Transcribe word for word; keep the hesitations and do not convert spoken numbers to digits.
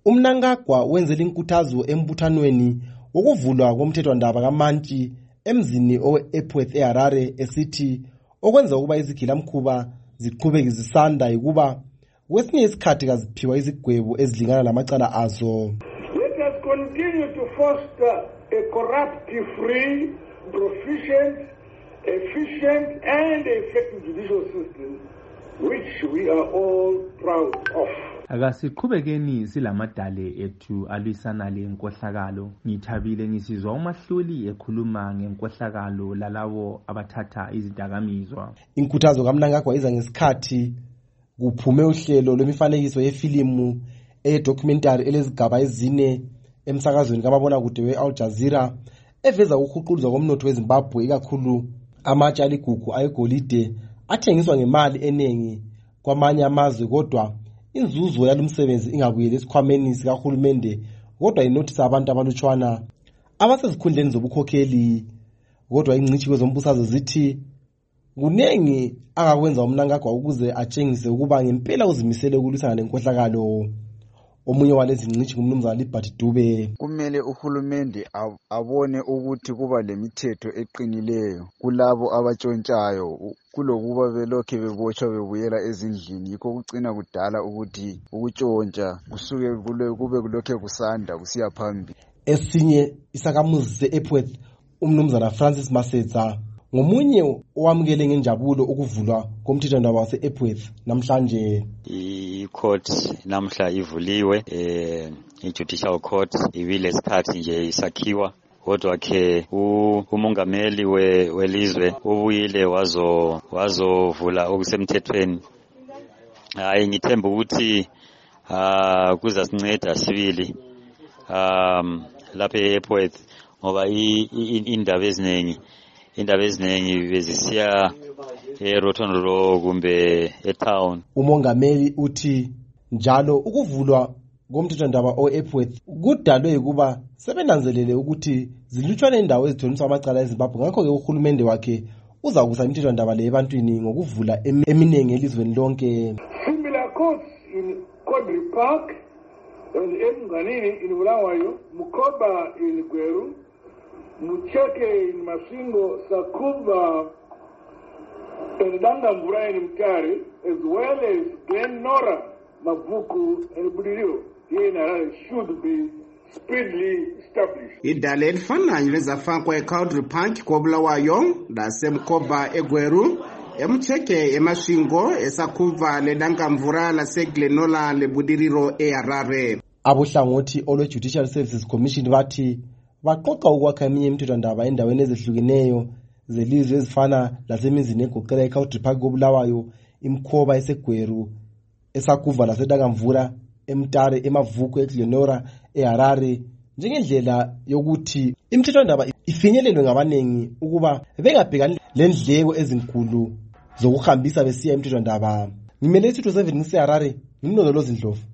uMnangagwa wenzela inkuthazo embuthanweni wokuvulwa komthethwandaba kaMantshi emzini owe-Epworth eHarare esithi okwenza ukuba izigilamkhuba ziqhubeke zisanda ukuba kwesinye isikhathi kaziphiwa izigwebo ezilingana namacala azo. Let us continue to foster a corrupt-free, proficient, efficient and effective judicial system which we are all proud of. Akasiqhubekeni silamadale ethu alwisana lenkohlakalo. Ngithabile ngisizwa uMahluli ekhuluma ngenkohlakalo lalabo abathatha izidakamizwa. Inkuthazo kaMnangagwa iza ngesikhathi kuphume uhlelo lwemifanekiso yefilimu edocumentary elezigaba ezine emsakazweni kababonakude we-Al Jazeera eveza ukuhuquluzwa komnotho weZimbabwe ikakhulu amatshe aligugu ayegolide athengiswa ngemali eningi kwamanye amazwe kodwa inzuzo yalumsebenzi ingabuyeli esikhwameni sikahulumende kodwa inothisa abantu abalutshwana abasezikhundleni zobukhokheli. Kodwa ingcitshi kwezombusazwe zithi kunengi angakwenza uMnangagwa ukuze atshengise ukuba ngempela uzimisele ukulwisana lenkohlakalo. Omunye walezi ngcitshi ngumnumzana Liberty Dube. Kumele uhulumende abone ukuthi kuba lemithetho eqinileyo kulabo abatshontshayo kulokuba belokhe bebotshwa bebuyela ezindlini, yikho kucina kudala ukuthi ukutshontsha kusuke kube kulokhe kusanda kusiya phambili. Esinye isakamuzi se-Epworth umnumzana Francis Masetsa ngomunye owamukele ngenjabulo ukuvulwa komthethwandaba wase-Epworth namhlanje. I-court namhla ivuliwe, eh i-judicial court ibile isikhathi nje isakhiwa, kodwa ke umongameli welizwe ubuyile wazo wazovula okusemthethweni. Hayi ngithemba ukuthi ah kuzasinceda sibili um lapha e-Epworth ngoba indaba eziningi indaba eziningi bezisiya eRotonro kumbe etown. Umongameli uthi njalo ukuvulwa komthethwandaba o-Epworth kudalwe ukuba sebenanzelele ukuthi zilutshwane indawo ezithoniswa amacala eZimbabwe, ngakho-ke uhulumende wakhe uza kusa imithethwandaba le ebantwini ngokuvula eminengi elizweni lonke. Similar courts in Kodri Park, eMnganini in Bulawayo, Mukoba in Gweru, Mucheke in Masingo, Sakuba and Dangambura in Mkari, as well as Glen Nora, Mavuku and Budirio here in Harare should be speedily established. Idale elifanayo lezafakwa eCodri Park koBulawayo laseMkoba eGweru, eMcheke eMashingo, eSakuva leDangamvura laseGlenola leBudiriro eHarare. Abohlangothi olwe Judicial Services Commission bathi baqoqa ukwakha eminye imithethwandaba endaweni ezehlukeneyo zelizwe ezifana lasemizini egoqela eCodri Park koBulawayo, iMkhoba eseGweru, eSakuva laseDangamvura, eMtare, eMavuku, eGlenora, eHarare, njengendlela yokuthi imithethwandaba ifinyelelwe ngabanengi ukuba bengabhekani lendleko ezinkulu zokuhambisa besiya imithethwandaba. Ngimele isitho seven ngiseHarare, ngimlondolozi Ndlovu.